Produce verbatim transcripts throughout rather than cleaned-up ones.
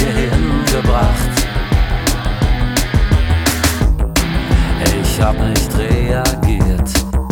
hierhin gebracht. Ich hab nicht reagiert.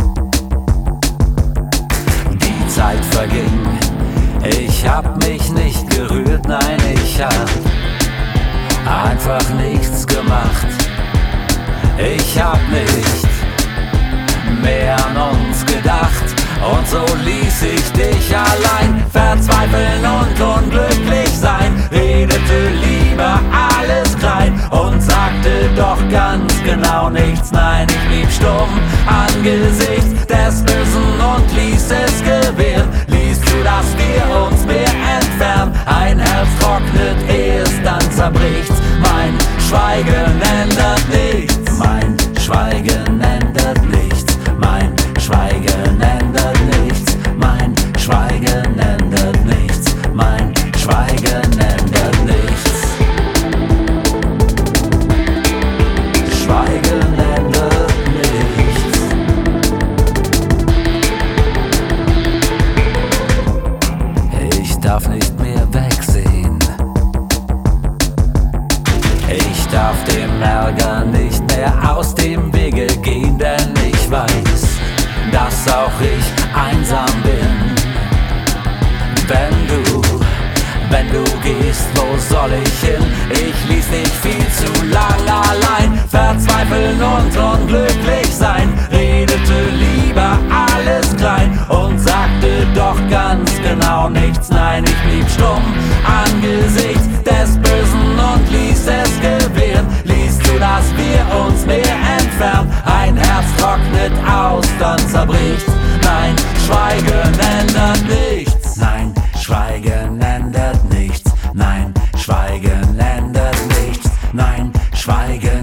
Die Zeit verging, ich hab mich nicht gerührt, nein, ich hab einfach nichts gemacht. Ich hab nicht mehr an uns gedacht und so ließ ich dich allein verzweifeln und unglücklich sein. Redete lieber alles klein und sagte doch ganz genau nichts. Nein, ich blieb stumm angesichts des Bösen und ließ es gewähren. Ließ zu, dass wir uns mehr entfernen. Ein Herz trocknet, erst dann zerbricht's. Mein Schweigen ändert nichts. Mein Schweigen ändert nichts. Mein Schweigen ändert nichts. Mein Schweigen ändert nichts. Mein Schweigen ändert nichts. Schweigen ändert nichts. Ich darf nicht mehr wegsehen. Ich darf dem Ärger nicht mehr aus dem Wege gehen, denn ich weiß, dass auch ich einsam bin. Wenn du, wenn du gehst, wo soll ich hin? Ich ließ dich viel zu lang allein verzweifeln und unglücklich sein. Redete lieber alles klein und sagte doch ganz genau nichts. Nein, ich blieb stumm angesichts des Bösen und ließ es gewähren. Ließ zu, dass wir uns mehr entfernen. Ein Herz trocknet aus, dann zerbricht. Nein, Schweigen ändert nichts. Nein, Schweigen ändert nichts. Nein, Schweigen ändert nichts. Nein, Schweigen